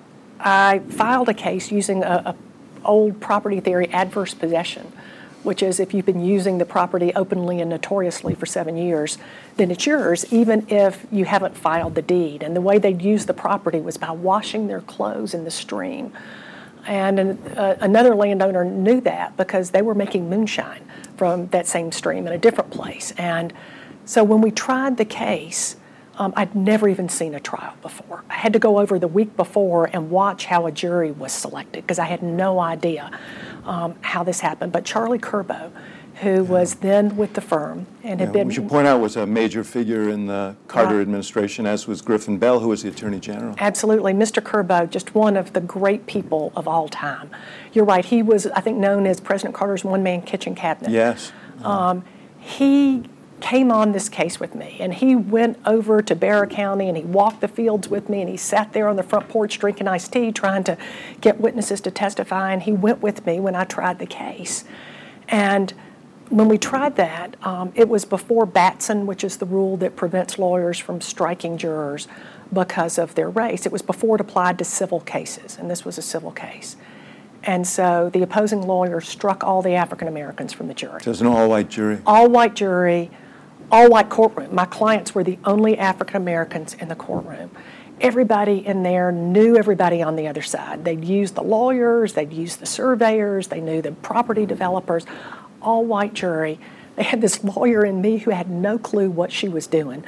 I filed a case using a old property theory, adverse possession, which is if you've been using the property openly and notoriously for 7 years, then it's yours, even if you haven't filed the deed. And the way they'd use the property was by washing their clothes in the stream. And another landowner knew that because they were making moonshine from that same stream in a different place. And so when we tried the case, I'd never even seen a trial before. I had to go over the week before and watch how a jury was selected because I had no idea how this happened. But Charlie Curbo, who was then with the firm and had been... We should point out was a major figure in the Carter administration, as was Griffin Bell, who was the Attorney General. Absolutely. Mr. Curbo, just one of the great people of all time. You're right. He was, I think, known as President Carter's one-man kitchen cabinet. Yes. He came on this case with me, and he went over to Bexar County and he walked the fields with me, and he sat there on the front porch drinking iced tea trying to get witnesses to testify, and he went with me when I tried the case. And when we tried that, it was before Batson, which is the rule that prevents lawyers from striking jurors because of their race. It was before it applied to civil cases, and this was a civil case. And so the opposing lawyer struck all the African Americans from the jury. So it's an all-white jury? All-white jury, all-white courtroom. My clients were the only African Americans in the courtroom. Everybody in there knew everybody on the other side. They'd used the lawyers, they'd used the surveyors, they knew the property developers, all-white jury. They had this lawyer in me who had no clue what she was doing.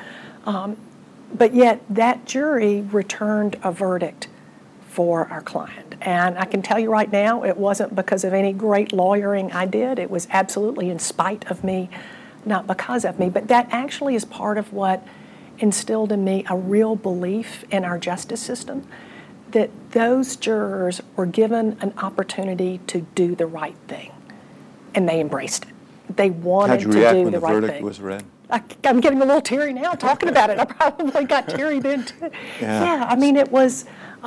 But yet that jury returned a verdict for our client. And I can tell you right now, it wasn't because of any great lawyering I did. It was absolutely in spite of me, not because of me. But that actually is part of what instilled in me a real belief in our justice system, that those jurors were given an opportunity to do the right thing, and they embraced it. They wanted to do the right thing. How'd you react when the verdict was read? I'm getting a little teary now talking about it. I probably got teary then too. Yeah, I mean, it was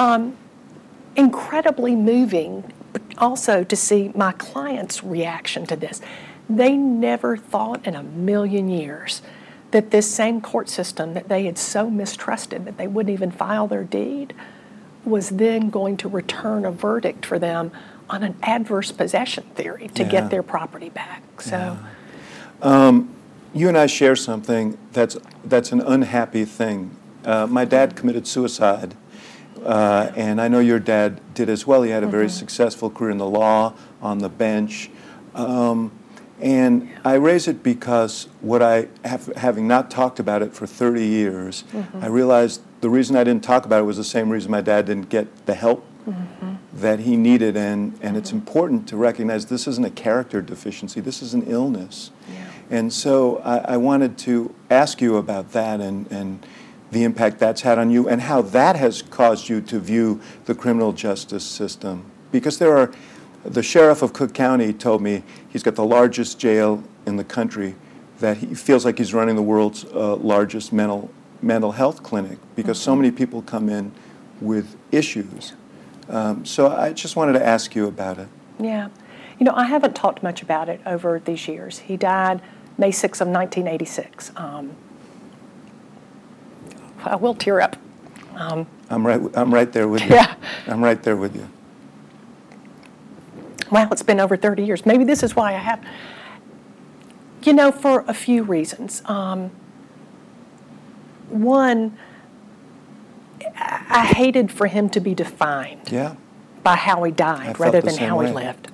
incredibly moving also to see my clients' reaction to this. They never thought in a million years that this same court system that they had so mistrusted that they wouldn't even file their deed was then going to return a verdict for them on an adverse possession theory to get their property back. So, you and I share something that's an unhappy thing. My dad committed suicide, and I know your dad did as well. He had a very successful career in the law, on the bench. And I raise it because having not talked about it for 30 years, I realized the reason I didn't talk about it was the same reason my dad didn't get the help that he needed. And it's important to recognize this isn't a character deficiency, this is an illness. And so I wanted to ask you about that and the impact that's had on you and how that has caused you to view the criminal justice system. Because the sheriff of Cook County told me he's got the largest jail in the country, that he feels like he's running the world's largest mental health clinic because so many people come in with issues. So I just wanted to ask you about it. Yeah. You know, I haven't talked much about it over these years. He died May 6th of 1986. I will tear up. I'm right there with you. Yeah. I'm right there with you. Wow, it's been over 30 years. Maybe this is why I have. You know, for a few reasons. One, I hated for him to be defined by how he died rather than how he lived.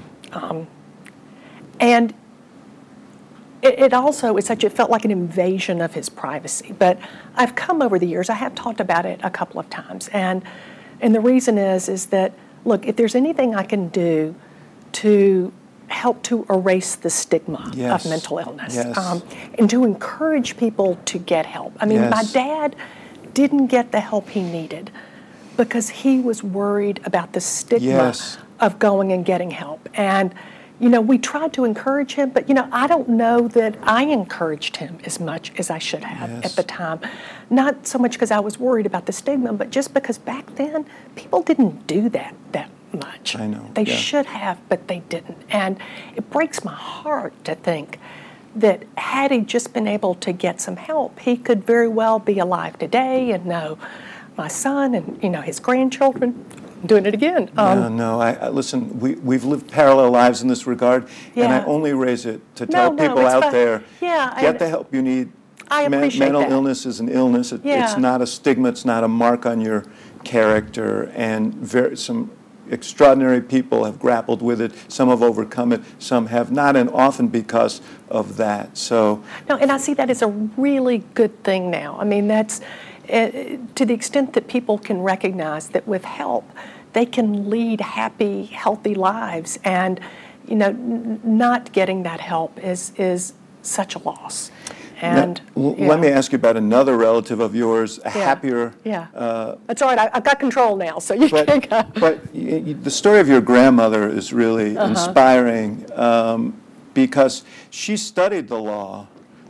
And it also, it felt like an invasion of his privacy. But I've come over the years, I have talked about it a couple of times. And the reason is that, look, if there's anything I can do to help to erase the stigma of mental illness and to encourage people to get help. I mean, my dad didn't get the help he needed because he was worried about the stigma of going and getting help. And, you know, we tried to encourage him, but, you know, I don't know that I encouraged him as much as I should have at the time. Not so much because I was worried about the stigma, but just because back then people didn't do that much. I know. They should have, but they didn't. And it breaks my heart to think that had he just been able to get some help, he could very well be alive today and know my son and, you know, his grandchildren. I'm doing it again. Listen, we've lived parallel lives in this regard, and I only raise it to tell people out there, get the help you need. I appreciate mental that. illness is an illness. It's not a stigma. It's not a mark on your character. And some extraordinary people have grappled with it. Some have overcome it. Some have not, and often because of that. So no, and I see that as a really good thing now. I mean, that's to the extent that people can recognize that with help, they can lead happy, healthy lives. And, you know, not getting that help is such a loss. And now, let me ask you about another relative of yours, a happier. That's all right. I've got control now, so you can go. But the story of your grandmother is really inspiring because she studied the law,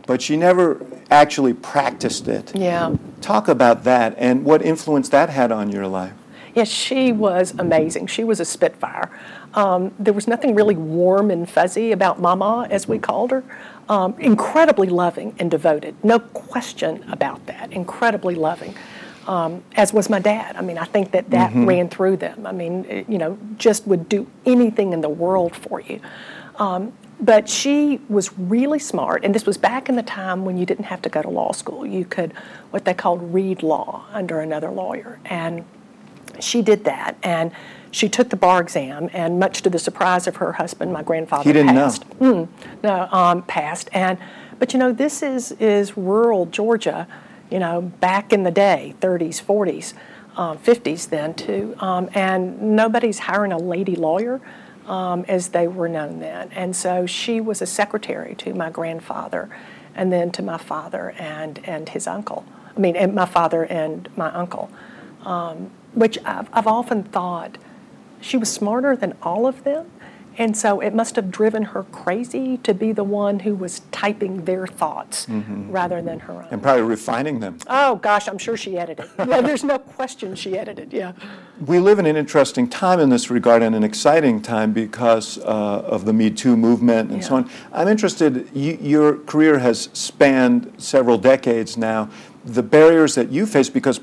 but she never actually practiced it. Yeah. Talk about that and what influence that had on your life. Yes, she was amazing. She was a spitfire. There was nothing really warm and fuzzy about Mama, as we called her. Incredibly loving and devoted, no question about that. Incredibly loving, as was my dad. I mean, I think that ran through them. I mean, you know, just would do anything in the world for you. But she was really smart, and this was back in the time when you didn't have to go to law school. You could, what they called, read law under another lawyer, and she did that. And she took the bar exam, and much to the surprise of her husband, my grandfather, he didn't passed. know. Passed. But you know, this is rural Georgia, you know, back in the day, 30s, 40s, 50s then too, and nobody's hiring a lady lawyer as they were known then. And so she was a secretary to my grandfather, and then to my father and his uncle. I mean, and my father and my uncle, which I've often thought she was smarter than all of them. And so it must have driven her crazy to be the one who was typing their thoughts rather than her own. And probably refining them. Oh, gosh, I'm sure she edited. Yeah, there's no question she edited, yeah. We live in an interesting time in this regard, and an exciting time because of the Me Too movement and so on. I'm interested, your career has spanned several decades now. The barriers that you face, because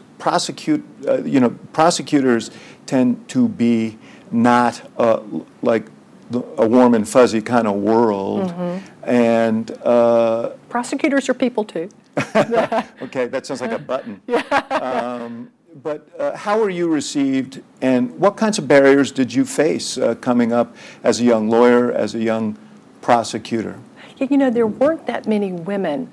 prosecutors tend to be not like a warm and fuzzy kind of world, and prosecutors are people too. okay, that sounds like a button. But how were you received, and what kinds of barriers did you face coming up as a young lawyer, as a young prosecutor? Yeah, you know, there weren't that many women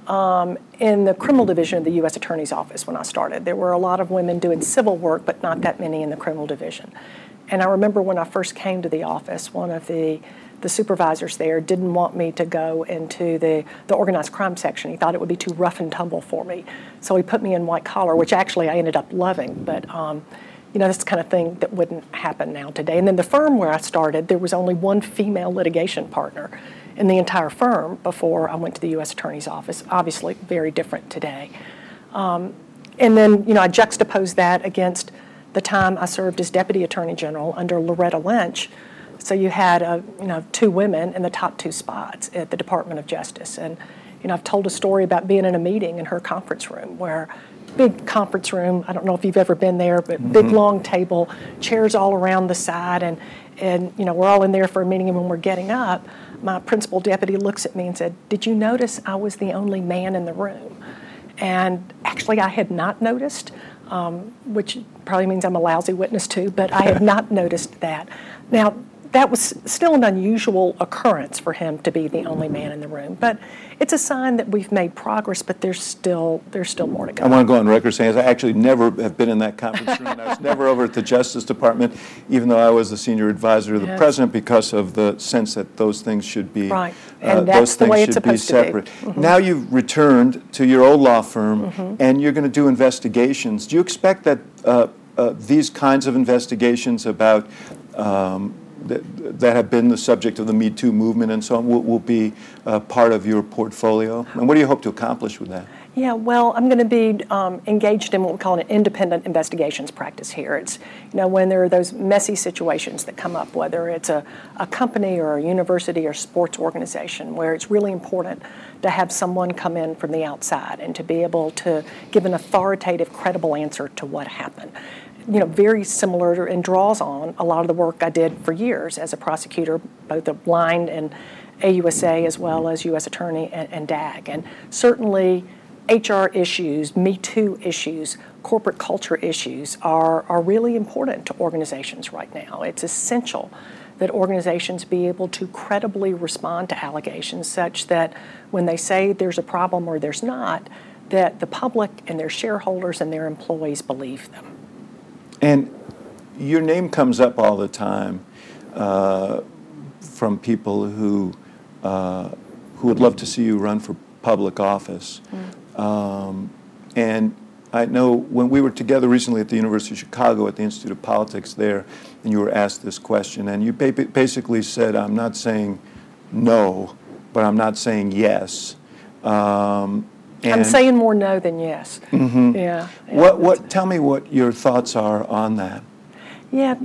in the criminal division of the U.S. Attorney's Office when I started. There were a lot of women doing civil work, but not that many in the criminal division. And I remember when I first came to the office, one of the supervisors there didn't want me to go into the organized crime section. He thought it would be too rough and tumble for me. So he put me in white collar, which actually I ended up loving. But, you know, that's the kind of thing that wouldn't happen now today. And then the firm where I started, there was only one female litigation partner in the entire firm before I went to the U.S. Attorney's Office. Obviously, very different today. And then, you know, I juxtaposed that against the time I served as Deputy Attorney General under Loretta Lynch. So you had, two women in the top two spots at the Department of Justice. And, you know, I've told a story about being in a meeting in her conference room where, big conference room, I don't know if you've ever been there, but big long table, chairs all around the side, and you know, we're all in there for a meeting, and when we're getting up, my principal deputy looks at me and said, "Did you notice I was the only man in the room?" And actually I had not noticed, which probably means I'm a lousy witness too, but I had not noticed that. Now, that was still an unusual occurrence for him to be the only man in the room. But it's a sign that we've made progress, but there's still more to go. I want to go on record saying I actually never have been in that conference room. And I was never over at the Justice Department, even though I was the senior advisor to the president, because of the sense that those things should be and that's the way it's supposed to be. Now you've returned to your old law firm, and you're going to do investigations. Do you expect that these kinds of investigations about that have been the subject of the Me Too movement and so on will be part of your portfolio? And what do you hope to accomplish with that? Yeah, well, I'm going to be engaged in what we call an independent investigations practice here. It's, you know, when there are those messy situations that come up, whether it's a company or a university or sports organization, where it's really important to have someone come in from the outside and to be able to give an authoritative, credible answer to what happened. You know, very similar to, and draws on a lot of the work I did for years as a prosecutor, both of Line and AUSA as well as U.S. Attorney and DAG. And certainly HR issues, Me Too issues, corporate culture issues are really important to organizations right now. It's essential that organizations be able to credibly respond to allegations such that when they say there's a problem or there's not, that the public and their shareholders and their employees believe them. And your name comes up all the time from people who would love to see you run for public office. And I know when we were together recently at the University of Chicago at the Institute of Politics there, and you were asked this question, and you basically said, "I'm not saying no, but I'm not saying yes." I'm saying more no than yes. Mm-hmm. Yeah. Tell me what your thoughts are on that. Yeah,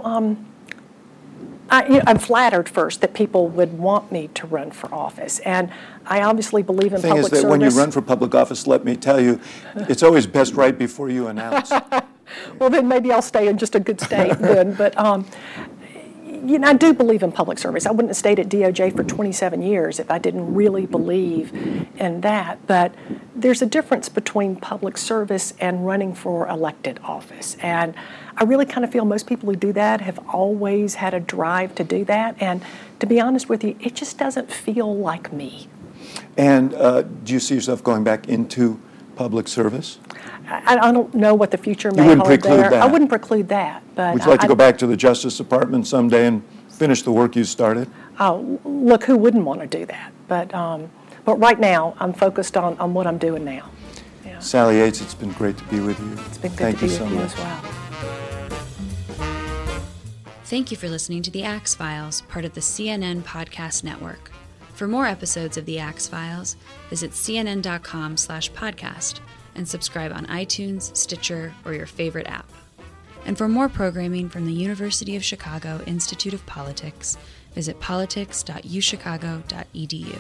I'm flattered first that people would want me to run for office, and I obviously believe in public service. The thing is that when you run for public office, let me tell you, it's always best right before you announce. Well, then maybe I'll stay in just a good state then. But I do believe in public service. I wouldn't have stayed at DOJ for 27 years if I didn't really believe in that. But there's a difference between public service and running for elected office. And I really kind of feel most people who do that have always had a drive to do that. And to be honest with you, it just doesn't feel like me. And do you see yourself going back into public service? I don't know what the future may hold there. That. I wouldn't preclude that. But would you like to go back to the Justice Department someday and finish the work you started? Oh, look, who wouldn't want to do that? But right now, I'm focused on what I'm doing now. Yeah. Sally Yates, it's been great to be with you. It's been good to be with you as well. Thank you for listening to The Axe Files, part of the CNN Podcast Network. For more episodes of The Axe Files, visit cnn.com/podcast and subscribe on iTunes, Stitcher, or your favorite app. And for more programming from the University of Chicago Institute of Politics, visit politics.uchicago.edu.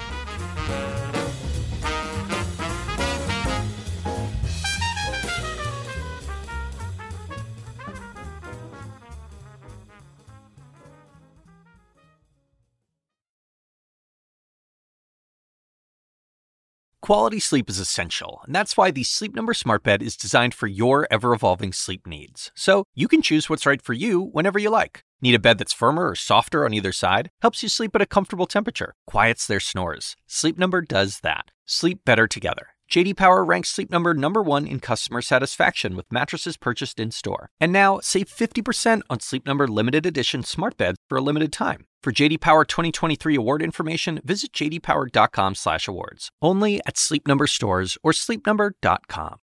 Quality sleep is essential, and that's why the Sleep Number Smart Bed is designed for your ever-evolving sleep needs. So you can choose what's right for you whenever you like. Need a bed that's firmer or softer on either side? Helps you sleep at a comfortable temperature. Quiets their snores. Sleep Number does that. Sleep better together. J.D. Power ranks Sleep Number #1 in customer satisfaction with mattresses purchased in-store. And now, save 50% on Sleep Number limited edition smart beds for a limited time. For J.D. Power 2023 award information, visit jdpower.com/awards. Only at Sleep Number stores or sleepnumber.com.